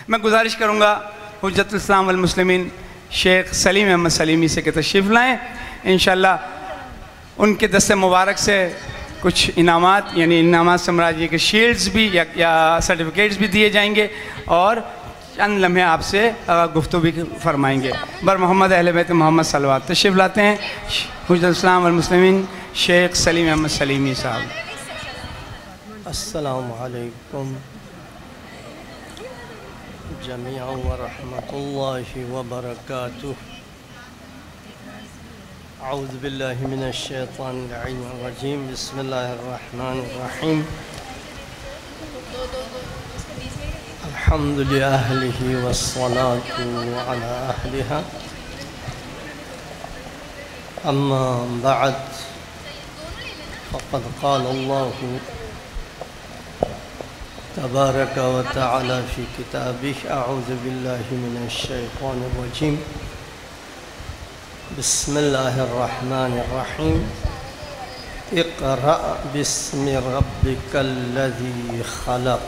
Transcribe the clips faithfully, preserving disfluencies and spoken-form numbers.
میں گزارش کروں گا حجت الاسلام والمسلمین شیخ سلیم احمد سلیمی سے کہ تشریف لائیں. انشاءاللہ ان کے دست مبارک سے کچھ انعامات، یعنی انعامات سے مراد یہ کہ شیلڈز بھی یا یا سرٹیفکیٹس بھی دیے جائیں گے اور چند لمحے آپ سے گفتگو بھی فرمائیں گے. بر محمد اہل بیت محمد صلوات. تشریف لاتے ہیں حجت الاسلام والمسلمین شیخ سلیم احمد سلیمی صاحب. السلام علیکم جميعا ورحمة الله وبركاته. أعوذ بالله من الشيطان اللعين الرجيم. بسم الله الرحمن الرحيم. الحمد لأهله والصلاة على أهلها. أما بعد فقد قال الله تبارك وتعالى في كتابه أعوذ بالله من الشيطان الرجيم. بسم الله الرحمن الرحيم. اقرأ باسم ربك الذي خلق.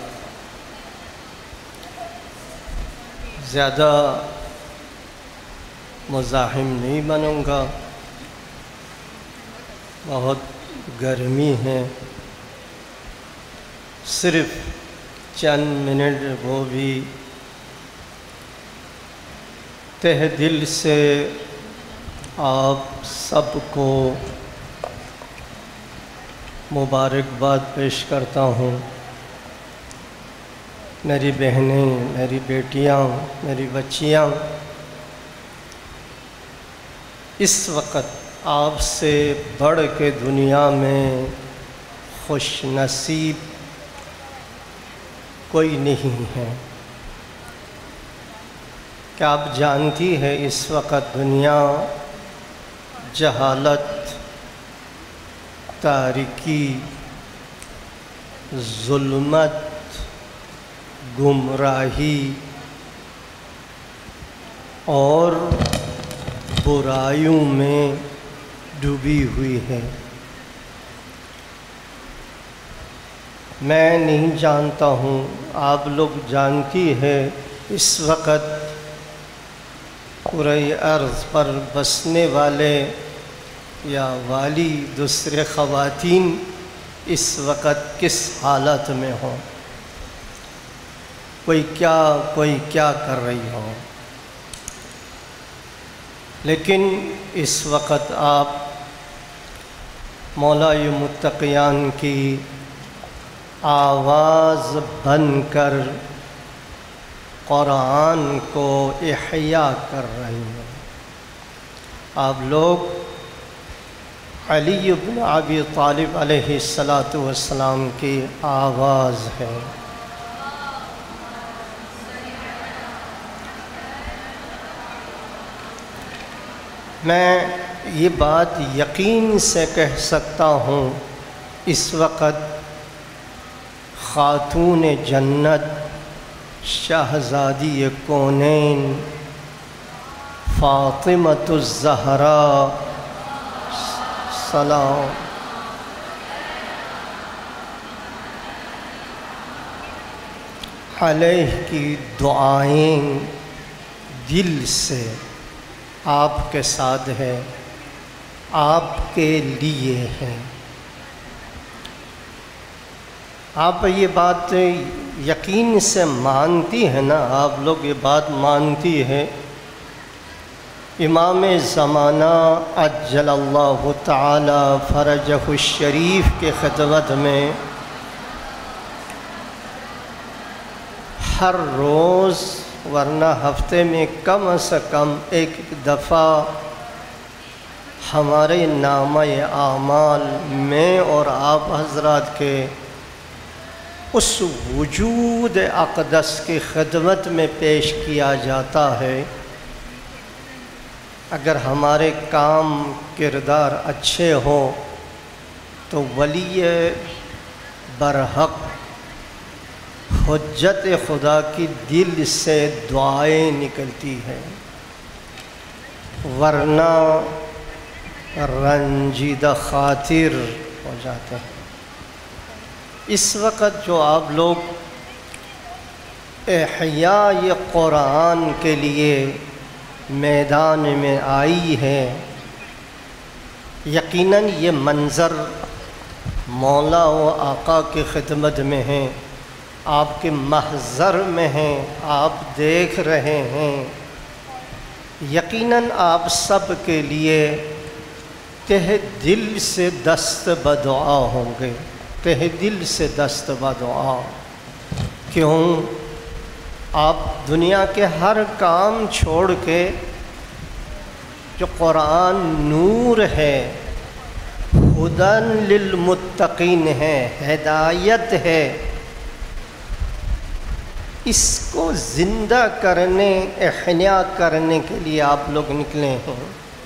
زیادہ مزاحم نہیں بنوں گا، بہت گرمی ہے، صرف چند منٹ وہ بھی تہ دل سے آپ سب کو مبارکباد پیش کرتا ہوں. میری بہنیں، میری بیٹیاں، میری بچیاں، اس وقت آپ سے بڑھ کے دنیا میں خوش نصیب کوئی نہیں ہے. کیا آپ جانتی ہے اس وقت دنیا جہالت، تاریکی، ظلمت، گمراہی اور برائیوں میں ڈوبی ہوئی ہے. میں نہیں جانتا ہوں، آپ لوگ جانتی ہے اس وقت پورے ارض پر بسنے والے یا والی دوسرے خواتین اس وقت کس حالت میں ہوں، کوئی کیا کوئی کیا کر رہی ہو. لیکن اس وقت آپ مولائے متقیان کی آواز بن کر قرآن کو احیاء کر رہی ہیں. آپ لوگ علی بن ابی طالب علیہ الصلاۃ والسلام کی آواز ہے. میں یہ بات یقین سے کہہ سکتا ہوں، اس وقت خاتون جنت شہزادی کونین فاطمۃ الزہراء سلام علیہ کی دعائیں دل سے آپ کے ساتھ ہے، آپ کے لیے ہے. آپ یہ بات یقین سے مانتی ہیں نا، آپ لوگ یہ بات مانتی ہے. امام زمانہ عجل اللہ تعالی فرجہ الشریف کے خدمت میں ہر روز ورنہ ہفتے میں کم از کم ایک دفعہ ہمارے نامہ اعمال میں اور آپ حضرات کے اس وجود اقدس کی خدمت میں پیش کیا جاتا ہے. اگر ہمارے کام کردار اچھے ہوں تو ولی برحق حجت خدا کی دل سے دعائیں نکلتی ہیں، ورنہ رنجیدہ خاطر ہو جاتے ہیں. اس وقت جو آپ لوگ احیاء قرآن کے لیے میدان میں آئی ہے، یقیناً یہ منظر مولا و آقا کی خدمت میں ہیں، آپ کے محضر میں ہیں، آپ دیکھ رہے ہیں۔ یقیناً آپ سب کے لیے تہ دل سے دست بدعا ہوں گے، تہ دل سے دست بدعا۔ کیوں؟ آپ دنیا کے ہر کام چھوڑ کے جو قرآن نور ہے، ہدن للمتقین ہے، ہدایت ہے، اس کو زندہ کرنے، احیا کرنے کے لیے آپ لوگ نکلے ہیں۔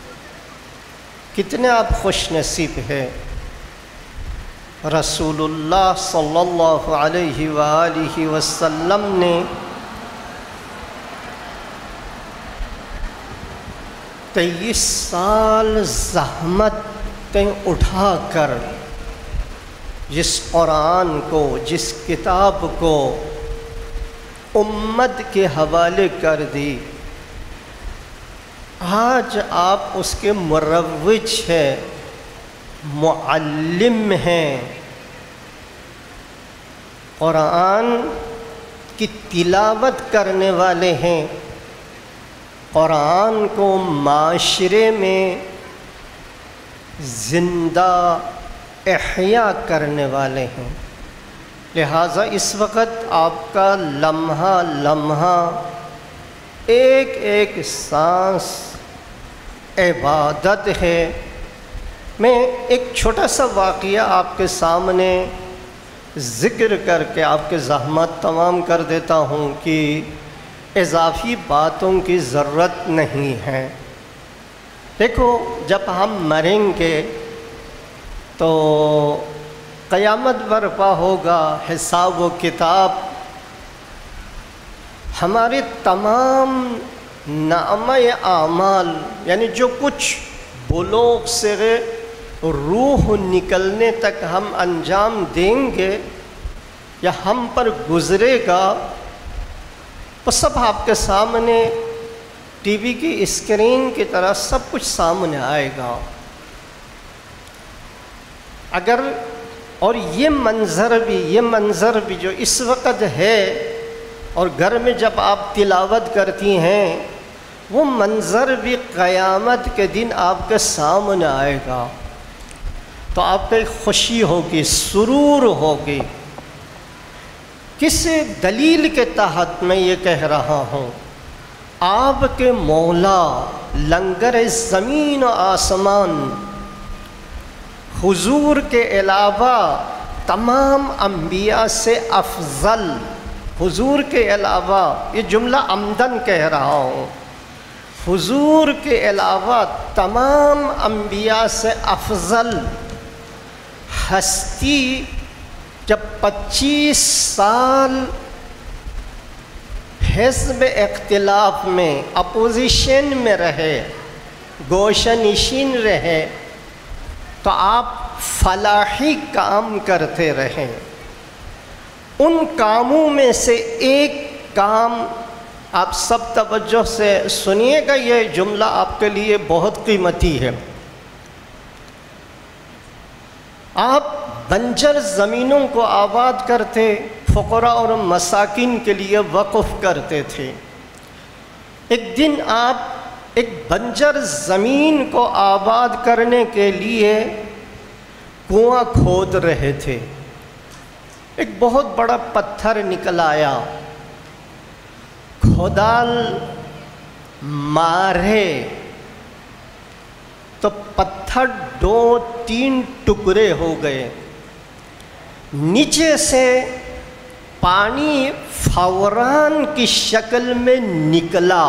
کتنے آپ خوش نصیب ہیں۔ رسول اللہ صلی اللہ علیہ وآلہ وسلم نے تیئیس سال زحمتیں اٹھا کر جس قرآن کو، جس کتاب کو امت کے حوالے کر دی، آج آپ اس کے مروج ہیں، معلم ہیں، قرآن کی تلاوت کرنے والے ہیں، قرآن کو معاشرے میں زندہ احیا کرنے والے ہیں۔ لہٰذا اس وقت آپ کا لمحہ لمحہ، ایک ایک سانس عبادت ہے۔ میں ایک چھوٹا سا واقعہ آپ کے سامنے ذکر کر کے آپ کے زحمت تمام کر دیتا ہوں کہ اضافی باتوں کی ضرورت نہیں ہے۔ دیکھو، جب ہم مریں گے تو قیامت برپا ہوگا، حساب و کتاب، ہمارے تمام نامہ اعمال، یعنی جو کچھ بلوغ سے روح نکلنے تک ہم انجام دیں گے یا ہم پر گزرے گا، وہ سب آپ کے سامنے ٹی وی کی اسکرین کی طرح سب کچھ سامنے آئے گا۔ اگر اور یہ منظر بھی یہ منظر بھی جو اس وقت ہے، اور گھر میں جب آپ تلاوت کرتی ہیں، وہ منظر بھی قیامت کے دن آپ کے سامنے آئے گا، تو آپ کو ایک خوشی ہوگی، سرور ہوگی۔ کس دلیل کے تحت میں یہ کہہ رہا ہوں؟ آپ کے مولا لنگر زمین و آسمان، حضور کے علاوہ تمام انبیاء سے افضل، حضور کے علاوہ، یہ جملہ عمدن کہہ رہا ہوں، حضور کے علاوہ تمام انبیاء سے افضل ہستی جب پچیس سال حزب اختلاف میں، اپوزیشن میں رہے، گوشہ نشین رہے، تو آپ فلاحی کام کرتے رہے۔ ان کاموں میں سے ایک کام آپ سب توجہ سے سنیے گا، یہ جملہ آپ کے لیے بہت قیمتی ہے۔ آپ بنجر زمینوں کو آباد کرتے، فقراء اور مساکین کے لیے وقف کرتے تھے۔ ایک دن آپ ایک بنجر زمین کو آباد کرنے کے لیے کنواں کھود رہے تھے۔ ایک بہت بڑا پتھر نکل آیا، کھودال مارے تو پتھر دو تین ٹکڑے ہو گئے، نیچے سے پانی فوران کی شکل میں نکلا،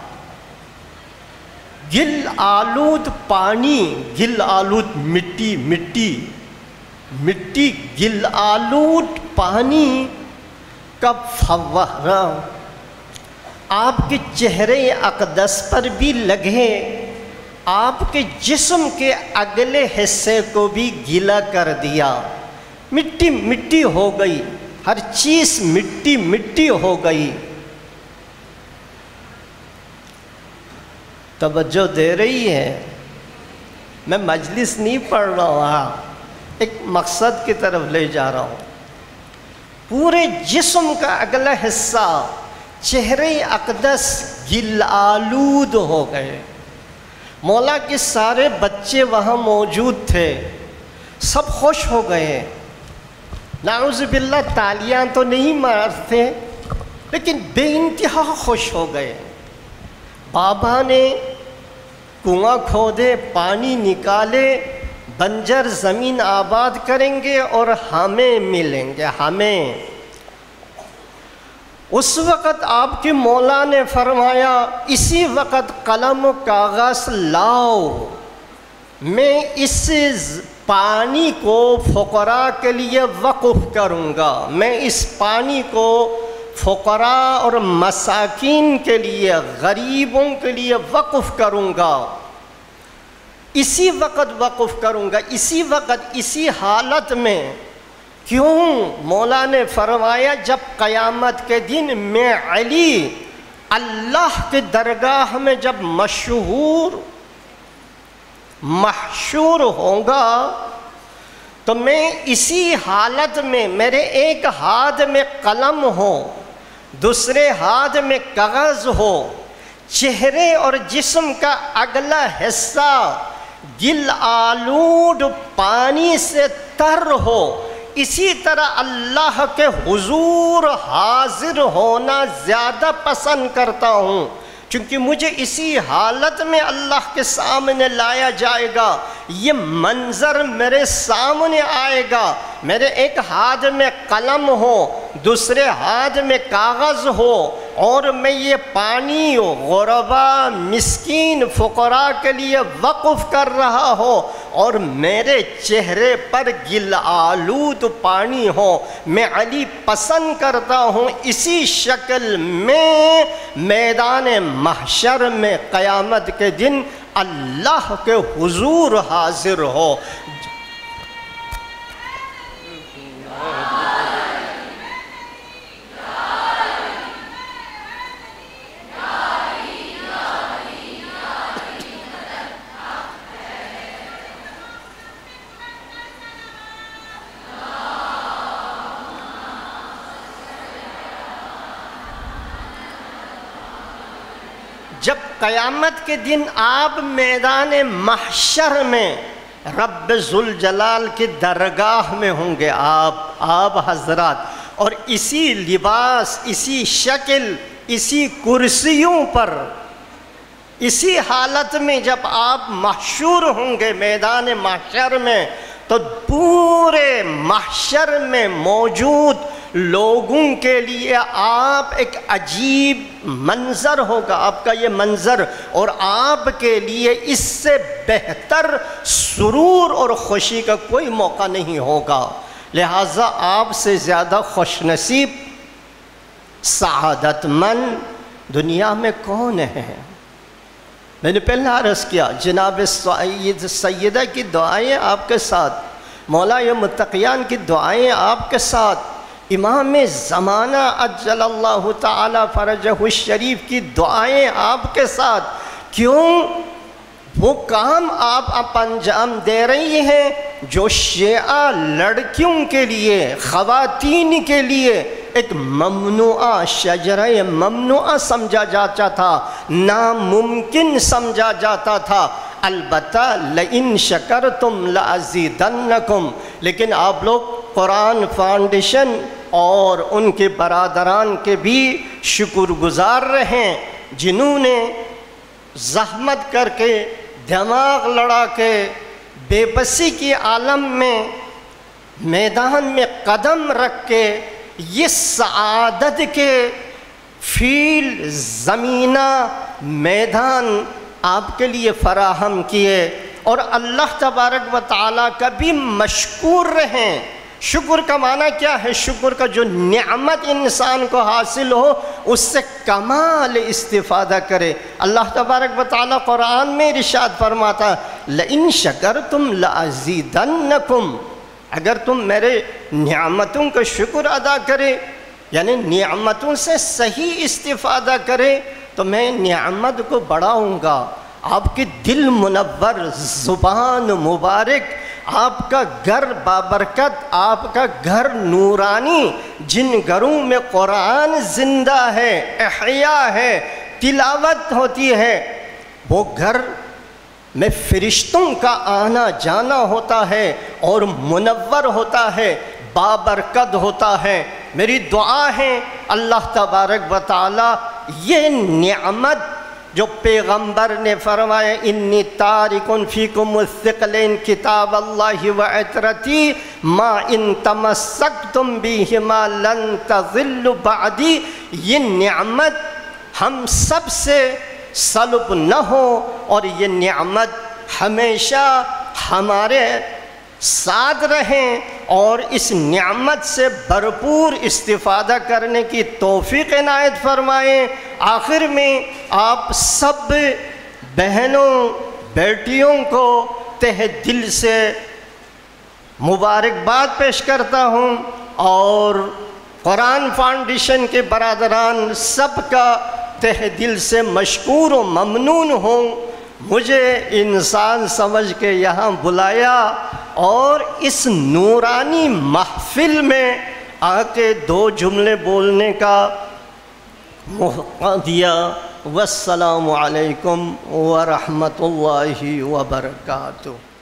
گل آلود پانی، گل آلود مٹی مٹی مٹی گل آلود پانی کا فوارہ آپ کے چہرے اقدس پر بھی لگے، آپ کے جسم کے اگلے حصے کو بھی گیلا کر دیا، مٹی مٹی ہو گئی۔ ہر چیز مٹی مٹی ہو گئی۔ توجہ دے رہی ہے؟ میں مجلس نہیں پڑھ رہا ہوں، ایک مقصد کی طرف لے جا رہا ہوں۔ پورے جسم کا اگلا حصہ چہرے اقدس گل آلود ہو گئے۔ مولا کے سارے بچے وہاں موجود تھے، سب خوش ہو گئے۔ نعوذ باللہ تالیاں تو نہیں مارتے، لیکن بے انتہا خوش ہو گئے۔ بابا نے کنواں کھودے، پانی نکالے، بنجر زمین آباد کریں گے اور ہمیں ملیں گے، ہمیں۔ اس وقت آپ کے مولا نے فرمایا اسی وقت قلم و کاغذ لاؤ، میں اس پانی کو فقراء کے لیے وقف کروں گا، میں اس پانی کو فقراء اور مساکین کے لیے، غریبوں کے لیے وقف کروں گا، اسی وقت وقف کروں گا، اسی وقت، اسی حالت میں۔ کیوں؟ مولا نے فرمایا جب قیامت کے دن میں علی اللہ کے درگاہ میں جب مشہور محشور ہوں گا تو میں اسی حالت میں، میرے ایک ہاتھ میں قلم ہو، دوسرے ہاتھ میں کاغذ ہو، چہرے اور جسم کا اگلا حصہ گل آلود پانی سے تر ہو، اسی طرح اللہ کے حضور حاضر ہونا زیادہ پسند کرتا ہوں، چونکہ مجھے اسی حالت میں اللہ کے سامنے لایا جائے گا۔ یہ منظر میرے سامنے آئے گا، میرے ایک ہاتھ میں قلم ہو، دوسرے ہاتھ میں کاغذ ہو، اور میں یہ پانی غربا، مسکین، فقراء کے لیے وقف کر رہا ہو، اور میرے چہرے پر گل آلود پانی ہو۔ میں علی پسند کرتا ہوں اسی شکل میں میدان محشر میں قیامت کے دن اللہ کے حضور حاضر ہو۔ جب قیامت کے دن آپ میدان محشر میں رب ذوالجلال کی درگاہ میں ہوں گے، آپ آپ حضرات، اور اسی لباس، اسی شکل، اسی کرسیوں پر، اسی حالت میں جب آپ محشور ہوں گے میدان محشر میں، تو پورے محشر میں موجود لوگوں کے لیے آپ ایک عجیب منظر ہوگا، آپ کا یہ منظر، اور آپ کے لیے اس سے بہتر سرور اور خوشی کا کوئی موقع نہیں ہوگا۔ لہٰذا آپ سے زیادہ خوش نصیب، سعادت مند دنیا میں کون ہے؟ میں نے پہلے عرض کیا جناب سیدہ کی دعائیں آپ کے ساتھ، مولا متقیان کی دعائیں آپ کے ساتھ، امام زمانہ عجل اللہ تعالی فرجہ الشریف کی دعائیں آپ کے ساتھ۔ کیوں؟ وہ کام آپ انجام دے رہی ہیں جو شیعہ لڑکیوں کے لیے، خواتین کے لیے ایک ممنوعہ، شجرہ ممنوعہ سمجھا جاتا تھا، ناممکن سمجھا جاتا تھا۔ البتہ لئن شکرتم لازیدنکم، لیکن آپ لوگ قرآن فاؤنڈیشن اور ان کے برادران کے بھی شکر گزار رہیں، جنہوں نے زحمت کر کے، دماغ لڑا کے، بے بسی کی عالم میں میدان میں قدم رکھ کے یہ سعادت کے فیل زمینہ میدان آپ کے لیے فراہم کیے، اور اللہ تبارک و تعالیٰ کا بھی مشکور رہیں۔ شکر کا معنی کیا ہے؟ شکر کا جو نعمت انسان کو حاصل ہو اس سے کمال استفادہ کرے۔ اللہ تبارک و تعالیٰ قرآن میں ارشاد فرماتا ہے لئن شکرتم لازیدنکم، اگر تم میرے نعمتوں کا شکر ادا کرے، یعنی نعمتوں سے صحیح استفادہ کرے تو میں نعمت کو بڑھاؤں گا۔ آپ کی دل منور، زبان مبارک، آپ کا گھر بابرکت، آپ کا گھر نورانی، جن گھروں میں قرآن زندہ ہے، احیاء ہے، تلاوت ہوتی ہے، وہ گھر میں فرشتوں کا آنا جانا ہوتا ہے اور منور ہوتا ہے، بابرکت ہوتا ہے۔ میری دعا ہے اللہ تبارک و تعالی یہ نعمت جو پیغمبر نے فرمایا انی تارکن فیکم الثقلین کتاب اللہ و عطرتی ما ان تمسکتم بہما لن تضلوا بعدی، یہ نعمت ہم سب سے سلب نہ ہو اور یہ نعمت ہمیشہ ہمارے ساتھ رہیں اور اس نعمت سے بھرپور استفادہ کرنے کی توفیق عنایت فرمائیں۔ آخر میں آپ سب بہنوں بیٹیوں کو تہ دل سے مبارکباد پیش کرتا ہوں اور قرآن فاؤنڈیشن کے برادران سب کا تہ دل سے مشکور و ممنون ہوں، مجھے انسان سمجھ کے یہاں بلایا اور اس نورانی محفل میں آ کے دو جملے بولنے کا موقع دیا۔ والسلام علیکم ورحمۃ اللہ وبرکاتہ۔